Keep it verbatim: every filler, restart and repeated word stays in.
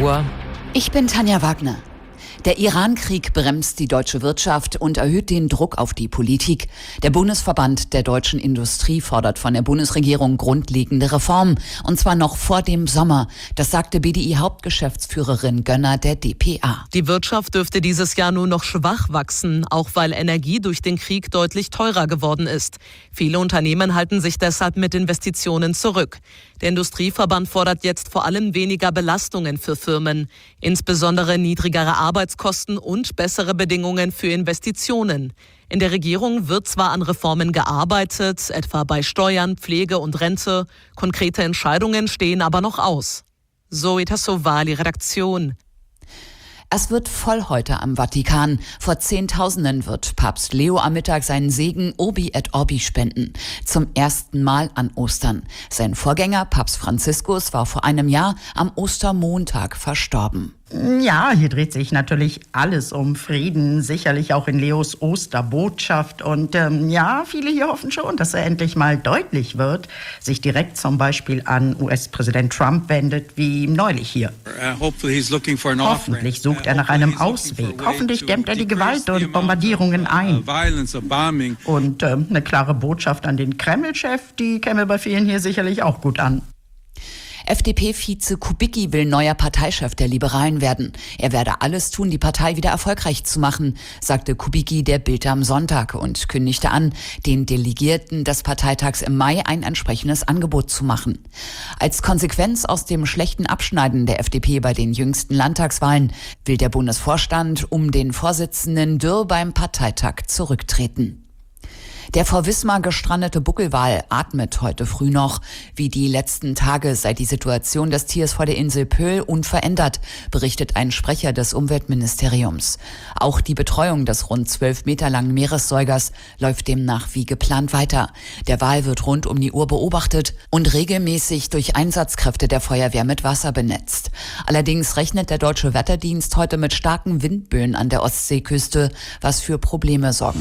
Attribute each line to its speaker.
Speaker 1: Uhr.
Speaker 2: Ich bin Tanja Wagner. Der Iran-Krieg bremst die deutsche Wirtschaft und erhöht den Druck auf die Politik. Der Bundesverband der deutschen Industrie fordert von der Bundesregierung grundlegende Reformen, und zwar noch vor dem Sommer. Das sagte B D I-Hauptgeschäftsführerin Gönner der D P A.
Speaker 1: Die Wirtschaft dürfte dieses Jahr nur noch schwach wachsen, auch weil Energie durch den Krieg deutlich teurer geworden ist. Viele Unternehmen halten sich deshalb mit Investitionen zurück. Der Industrieverband fordert jetzt vor allem weniger Belastungen für Firmen, insbesondere niedrigere Arbeitskosten und bessere Bedingungen für Investitionen. In der Regierung wird zwar an Reformen gearbeitet, etwa bei Steuern, Pflege und Rente. Konkrete Entscheidungen stehen aber noch aus. Zoe Tassovali, Redaktion.
Speaker 2: Es wird voll heute am Vatikan. Vor Zehntausenden wird Papst Leo am Mittag seinen Segen Urbi et Orbi spenden. Zum ersten Mal an Ostern. Sein Vorgänger, Papst Franziskus, war vor einem Jahr am Ostermontag verstorben.
Speaker 3: Ja, hier dreht sich natürlich alles um Frieden, sicherlich auch in Leos Osterbotschaft. Und ähm, ja, viele hier hoffen schon, dass er endlich mal deutlich wird, sich direkt zum Beispiel an U S-Präsident Trump wendet, wie neulich hier. Hoffentlich sucht er nach einem Ausweg. Hoffentlich dämmt er die Gewalt und Bombardierungen ein. Und äh, eine klare Botschaft an den Kreml-Chef, die käme bei vielen hier sicherlich auch gut an.
Speaker 2: F D P-Vize Kubicki will neuer Parteichef der Liberalen werden. Er werde alles tun, die Partei wieder erfolgreich zu machen, sagte Kubicki der Bild am Sonntag und kündigte an, den Delegierten des Parteitags im Mai ein entsprechendes Angebot zu machen. Als Konsequenz aus dem schlechten Abschneiden der F D P bei den jüngsten Landtagswahlen will der Bundesvorstand um den Vorsitzenden Dürr beim Parteitag zurücktreten. Der vor Wismar gestrandete Buckelwal atmet heute früh noch. Wie die letzten Tage sei die Situation des Tiers vor der Insel Pöhl unverändert, berichtet ein Sprecher des Umweltministeriums. Auch die Betreuung des rund zwölf Meter langen Meeressäugers läuft demnach wie geplant weiter. Der Wal wird rund um die Uhr beobachtet und regelmäßig durch Einsatzkräfte der Feuerwehr mit Wasser benetzt. Allerdings rechnet der Deutsche Wetterdienst heute mit starken Windböen an der Ostseeküste, was für Probleme sorgen